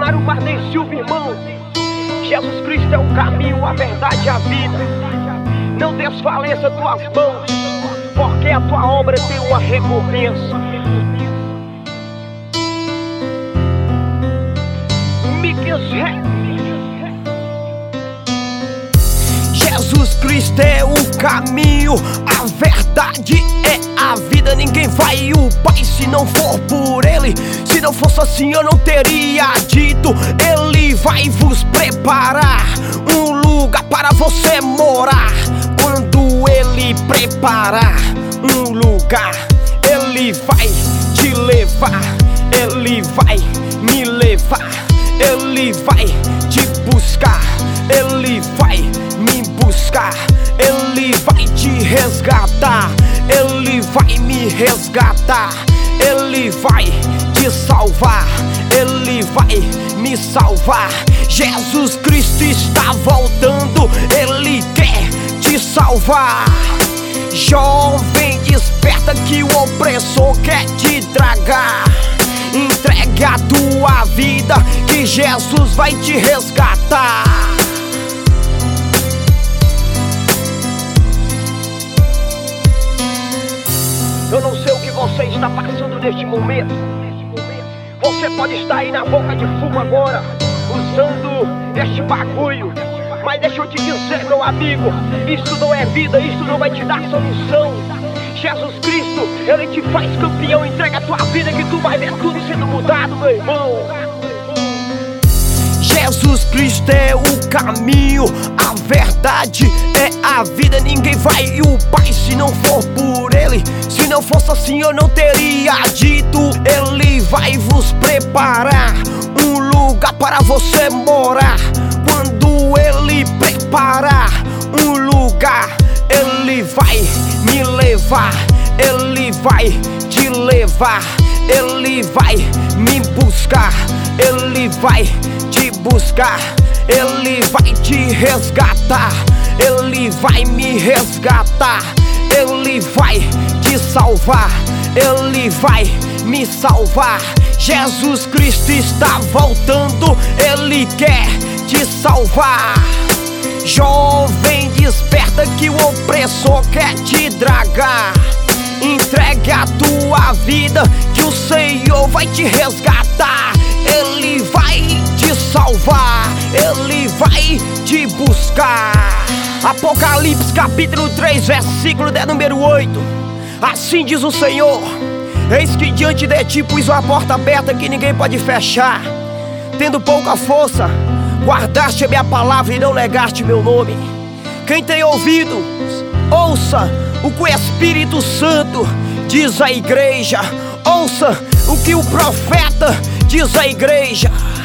Missionário Marden Silva, irmão. Jesus Cristo é o caminho, a verdade e a vida. Não desfaleça tuas mãos, porque a tua obra tem uma recompensa. Jesus Cristo é o caminho, a verdade é a vida. Ninguém vai ao Pai se não for por Ele. Se não fosse assim eu não teria dito. Ele vai vos preparar um lugar para você morar. Quando Ele preparar um lugar, Ele vai te levar. Ele vai me levar. Ele vai te buscar. Ele vai me buscar. Ele vai te resgatar. Ele vai me resgatar. Ele vai te salvar. Ele vai me salvar. Jesus Cristo está voltando. Ele quer te salvar. Jovem, desperta que o opressor quer te tragar. Entregue a tua vida que Jesus vai te resgatar. Eu não sei o que você está passando neste momento. Você pode estar aí na boca de fumo agora, usando este bagulho. Mas deixa eu te dizer, meu amigo, isso não é vida, isso não vai te dar solução. Jesus Cristo, Ele te faz campeão. Entrega a tua vida que tu vai ver tudo sendo mudado, meu irmão. Jesus Cristo é o caminho, a verdade é a vida. Ninguém vai ao Pai se não for por Ele. Se não fosse assim eu não teria dito. Ele vai vos preparar um lugar para você morar. Quando Ele preparar um lugar, Ele vai me levar. Ele vai te levar. Ele vai me buscar. Ele vai te buscar. Ele vai te resgatar. Ele vai me resgatar. Ele vai te salvar. Ele vai me salvar. Jesus Cristo está voltando. Ele quer te salvar. Jovem, desperta que o opressor quer te dragar. Entregue a tua vida que o Senhor vai te resgatar. Ele vai te salvar. Ele vai te buscar. Apocalipse capítulo 3, versículo de número 8. Assim diz o Senhor: eis que diante de ti pus uma porta aberta que ninguém pode fechar. Tendo pouca força, guardaste a minha palavra e não negaste meu nome. Quem tem ouvidos, ouça o que o Espírito Santo diz à igreja. Ouça o que o profeta diz à igreja.